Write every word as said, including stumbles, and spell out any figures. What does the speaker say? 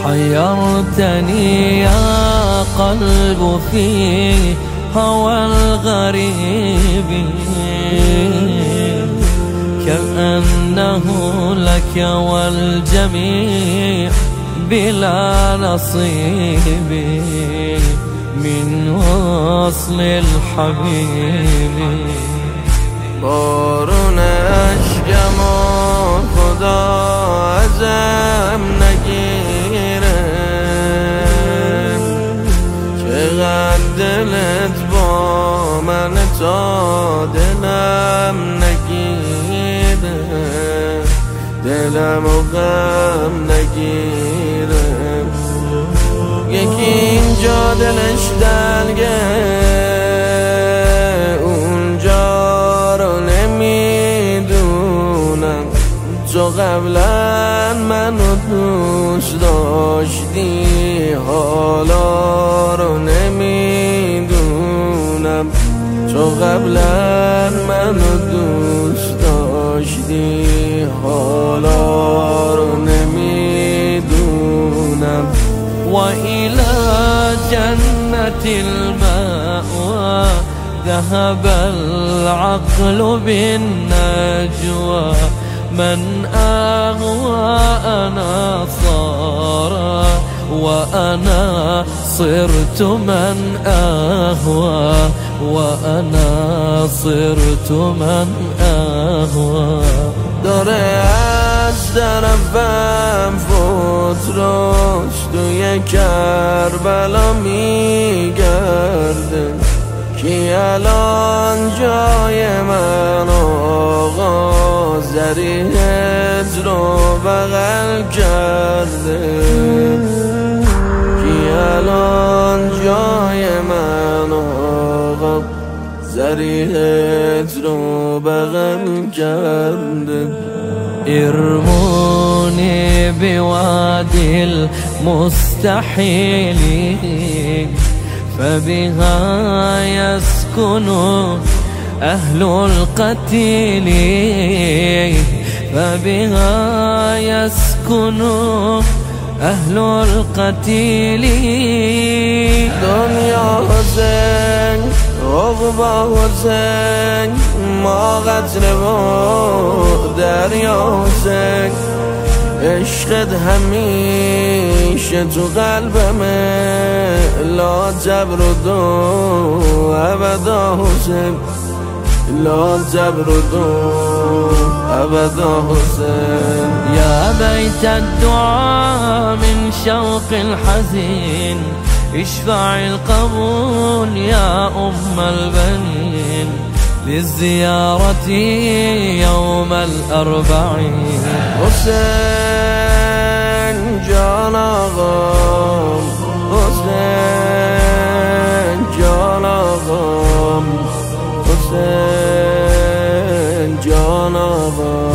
حيرتني يا قلب في هوى الغريب، كأنه لك والجميع بلا نصيب من وصل الحبيب. بارون اشکم و خدا ازم نگیره، چقدر دلت با من تا دلم نگیره، دلم و غم نگیره. یکی اینجا دلش دلگه، اونجا رو نمیدونم. تو قبلا منو دوست داشتی، حالا رو نمیدونم. تو قبلا منو دوست داشتی، حالا رو نمیدونم. وإلى جنة المأوى ذهب العقل بالنجوى، من أهوى أنا صار وأنا صرت من أهوى، وأنا صرت من أهوى. داره از طرفم فوتراش توی کربلا میگرده، کی الان جای من آقا زریحت رو بغل کرده، کی الان جای من آقا زریحت رو بغل کرده. ارموني بوادي المستحيل فبها يسكن أهل القتيل، فبها يسكن أهل القتيل. دنیا حسین عقبا حسین، ما قطره و دریا حسین. عشقت همیشه تو قلبمه، لا تبرد ابدا حسین، لا تبرد ابدا حسین. يا بيت الدعاء من شوق الحزين، اشفع القبول يا أم البنين للزيارة يوم الأربعين. حسین جان آقام، حسین جان آقام، حسین جان آقام.